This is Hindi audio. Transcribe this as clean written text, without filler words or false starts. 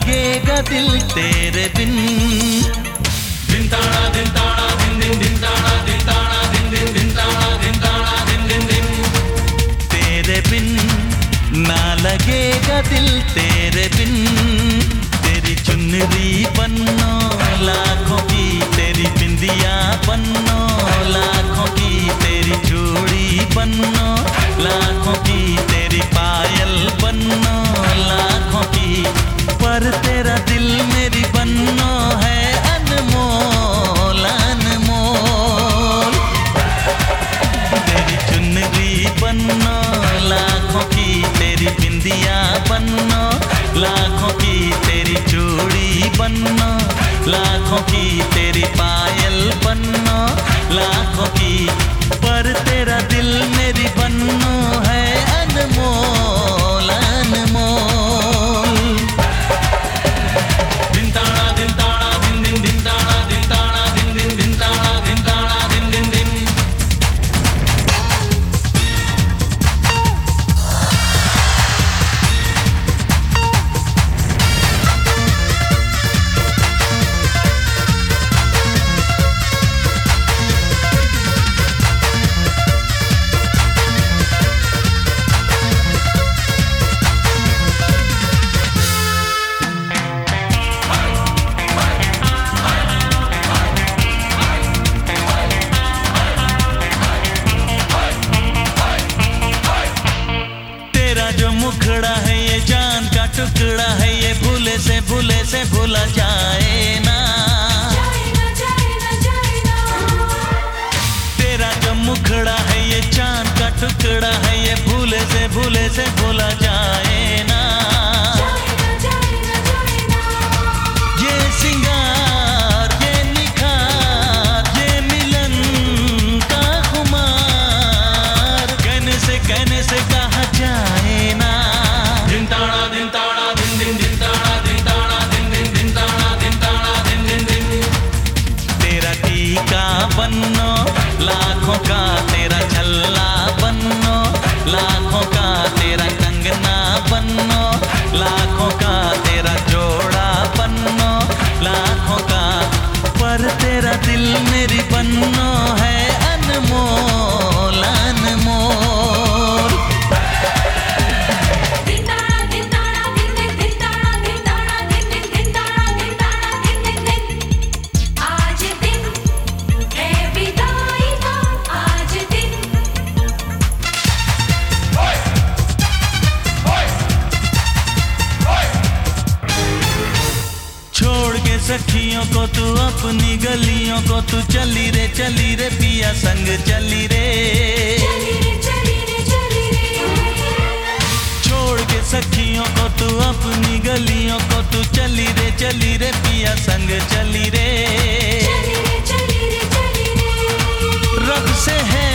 लगेगा दिल तेरे बिन। दिन ताड़ा दिन ताड़ा दिन दिन दिन ताड़ा दिन ताड़ा दिन दिन दिन ताड़ा दिन ताड़ा दिन दिन दिन। तेरे बिन ना लगेगा दिल तेरे बिन। तेरी चुनरी पन्नो लाखों की, तेरी बिंदिया पन्नो लाखों की, तेरी चूड़ी पन्नो लाखों की, तेरी पायल पन्नो लाखों की। पर तेरा दिल मेरी पन्नो है अनमोल अनमोल। तेरी चुनरी पन्नो लाखों की, तेरी बिंदिया पन्नो लाखों की, तेरी चूड़ी पन्नो लाखों की, तेरी पायल पन्नो लाखों की। पर तेरा दिल मेरी पन्नो है अनमोल अनमोल। दिन ताड़ा दिन ताड़ा दिन दिन दिन ताड़ा दिन ताड़ा दिन दिन दिन ताड़ा दिन ताड़ा दिन दिन दिन। जो मुखड़ा है ये जान का टुकड़ा है, ये भूले से भूला जाए ना। तेरा जो मुखड़ा है ये जान का टुकड़ा है, ये भूले से भूला जाए ना। ये सिंगार ये निखार ये मिलन का खुमार, कहने से कहा जाए ना। दिन ताड़ा दिन ताड़ा दिन दिन दिन ताड़ा दिन ताड़ा दिन दिन दिन ताड़ा दिन ताड़ा दिन दिन दिन। तेरा टीका बन्नो लाखों का, तेरा छल्ला बन्नो लाखों का, तेरा कंगना बन्नो लाखों का, तेरा जोड़ा बन्नो लाखों का। पर तेरा दिल मेरी बन्नो है अनमोल अनमोल। सखियों को तू अपनी गलियों को तू चली रे पिया संग चली रे। छोड़ के सखियों को तू अपनी गलियों को तू चली रे पिया संग चली रे। रब से है